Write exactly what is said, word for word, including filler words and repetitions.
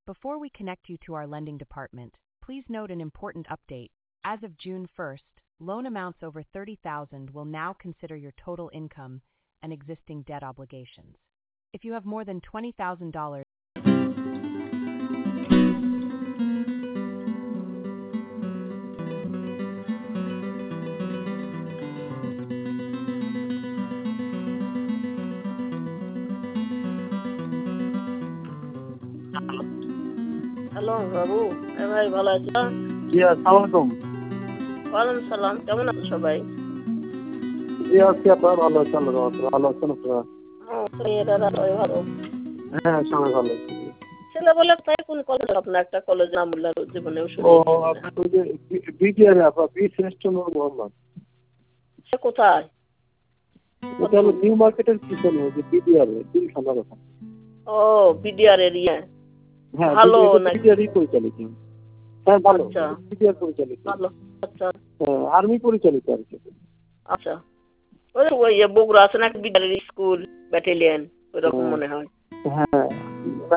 Before we connect you to our lending department, please note an important update. As of June first, loan amounts over thirty thousand dollars will now consider your total income and existing debt obligations. If you have more than twenty thousand dollars, hello বাবু, এ ভাই ভালো আছো? জি আসসালামাইকুম। ওয়ালাইকুম সালাম। কেমন আছো সবাই? জি আছি, আপনারা ভালো আছেন? আল্লাহর রহমতে ভালো আছেন আপনারা? হ্যাঁ, মেয়েরা সবাই ভালো। হ্যাঁ সবাই ভালো আছি। ছেলে বলে তাই কোন কলেজ? আপনার একটা কলেজ নাম বললাম জীবনেও ও শুনেছি। আপনার ওই যে বিটিআর আপনার বি শ্রেষ্ঠ নূর মোহাম্মদ। সে কোথায়? এটা হলো নিউ মার্কেটের পিছনে ওই যে বিটিআর তিন খানার ওখানে। ও বিডিআর এরিয়া। হ্যাঁ ভালো নাকি? বিটিআরই পরিচালিত। হ্যাঁ ভালো, আচ্ছা বিটিআর পরিচালিত। ভালো। আচ্ছা হ্যাঁ আর্মি পরিচালিত আর কি। আচ্ছা, ওই ওই বগুড়া আছে না বিডিআর স্কুল ব্যাটালিয়ন, ওইরকম মনে হয়। হ্যাঁ